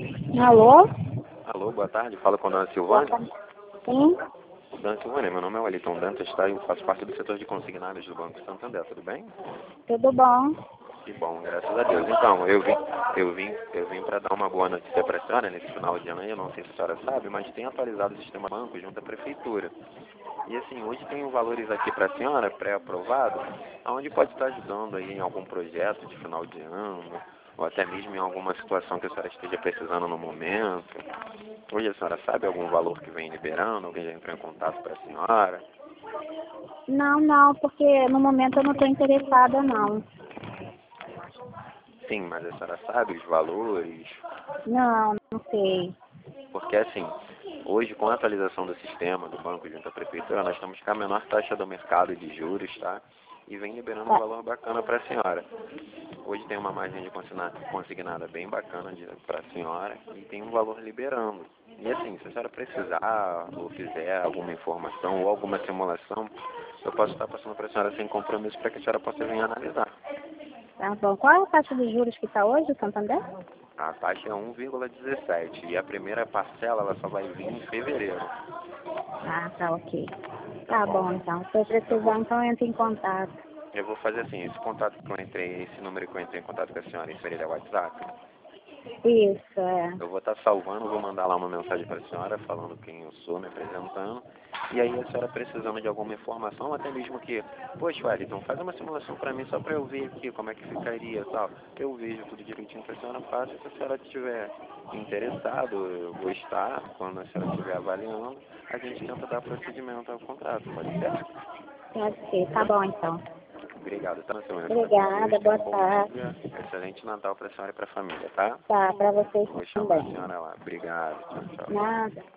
Alô? Alô, boa tarde. Fala com a dona Silvânia. Sim? Dona Silvânia, meu nome é Wellington Dantas, tá? Eu faço parte do setor de consignados do Banco Santander, tudo bem? Tudo bom? Que bom, graças a Deus. Então, eu vim para dar uma boa notícia para a senhora nesse final de ano. Eu não sei se a senhora sabe, mas tem atualizado o sistema banco junto à prefeitura. E assim, hoje tem valores aqui para a senhora, pré-aprovado, onde pode estar ajudando aí em algum projeto de final de ano, ou até mesmo em alguma situação que a senhora esteja precisando no momento. Hoje a senhora sabe algum valor que vem liberando? Alguém já entrou em contato para a senhora? Não, porque no momento eu não estou interessada, não. Sim, mas a senhora sabe os valores? Não sei. Porque assim, hoje com a atualização do sistema do banco junto à prefeitura, nós estamos com a menor taxa do mercado de juros, tá? E vem liberando um Tá, valor bacana para a senhora. Hoje tem uma margem de consignada bem bacana para a senhora e tem um valor liberando. E assim, se a senhora precisar ou quiser alguma informação ou alguma simulação, eu posso estar passando para a senhora sem compromisso para que a senhora possa vir analisar. tá bom. Qual é a taxa de juros que está hoje, Santander? A taxa é 1,17 e a primeira parcela ela só vai vir em fevereiro. Ah, tá ok. Tá Tá bom? bom, então. Se eu precisar, então eu entro em contato. Eu vou fazer assim, esse contato que eu entrei, esse número que eu entrei em contato com a senhora, isso ele é WhatsApp. Isso, é. Eu vou estar salvando, vou mandar lá uma mensagem para a senhora falando quem eu sou, me apresentando. E aí a senhora precisando de alguma informação, até mesmo que, poxa, Wellington, faz uma simulação para mim só para eu ver aqui como é que ficaria e tal. Eu vejo tudo direitinho que a senhora faz e se a senhora estiver interessado, eu vou estar, quando a senhora estiver avaliando, a gente tenta dar procedimento ao contrato, pode ser? Pode ser. Tá bom, então. Obrigado, tá, senhora? Fica com Deus, Obrigada, tenha boa um bom tarde. dia, excelente Natal para a senhora e para a família, tá? Tá, para vocês Vou chamar a também. senhora lá. Obrigado, tchau, tchau. Nada.